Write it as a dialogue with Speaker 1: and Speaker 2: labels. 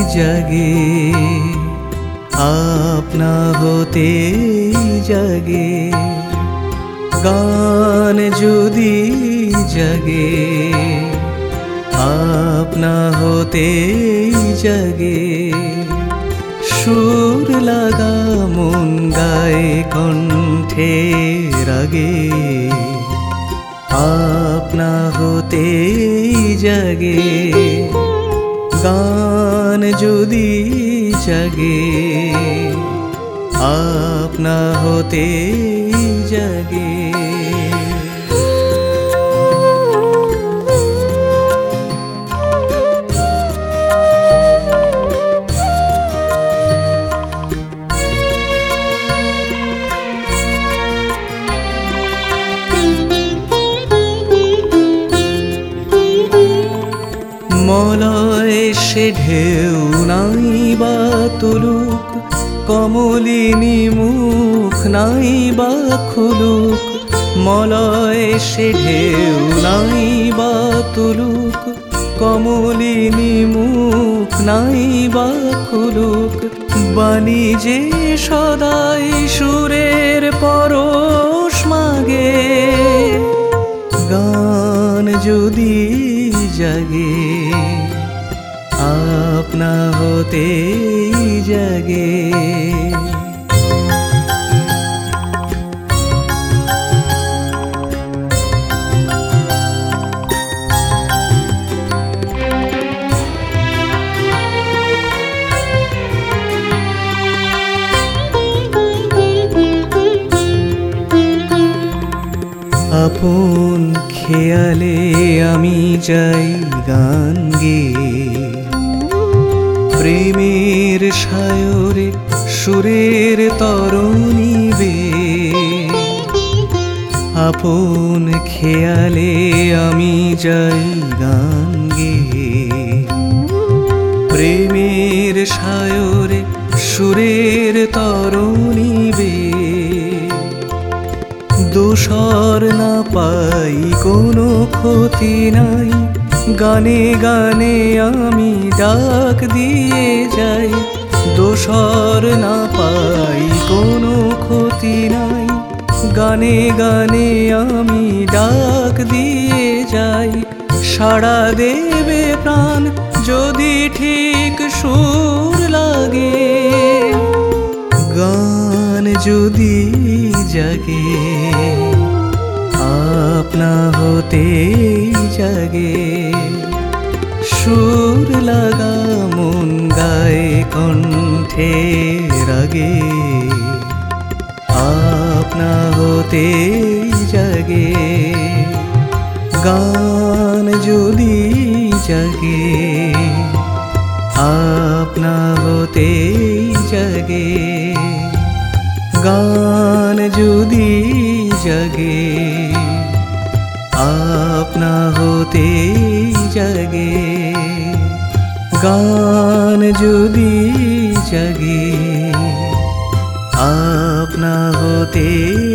Speaker 1: জাগে, আপনা হতে জাগে। গান যদি জাগে, আপনা হতে জাগে। সুর লাগা মন গায়ে কণ্ঠে রাগে, আপনা হতে জাগে। গান যদি জাগে, আপনা হতে জাগে। মলয় সে ঢেউ নাই বা তুলুক, কমলিনী মুখ নাই বা খুলুক। মলয় সে ঢেউ নাই বা তুলুক, কমলিনী মুখ নাই বা খুলুক। বাণী যে সদাই সুরের পরশ মাগে, গান যদি জাগে, আপনা হতে জাগে। আপন খেয়ালে আমি যাই গান গেয়ে, প্রেমের সায়রে সুরের তরণী বেয়ে। আপন খেয়ালে আমি যাই গান গেয়ে, প্রেমের সায়রে সুরের তরণী বেয়ে। দোসর না পাই কোনো ক্ষতি নাই, গানে গানে আমি ডাক দিয়ে যাই। দোসর না পাই কোনো ক্ষতি নাই, গানে গানে আমি ডাক দিয়ে যাই। সাড়া দেবে প্রাণ যদি ঠিক সুর লাগে, গান যদি জাগে, আপনা হতে জাগে। সুর লাগা মন গায়ে কণ্ঠে রাগে, আপনা হতে জাগে। গান যদি জাগে, আপনা হতে জাগে। গান যদি জাগে, আপনা হতে জাগে। গান যদি জাগে, আপনা হতে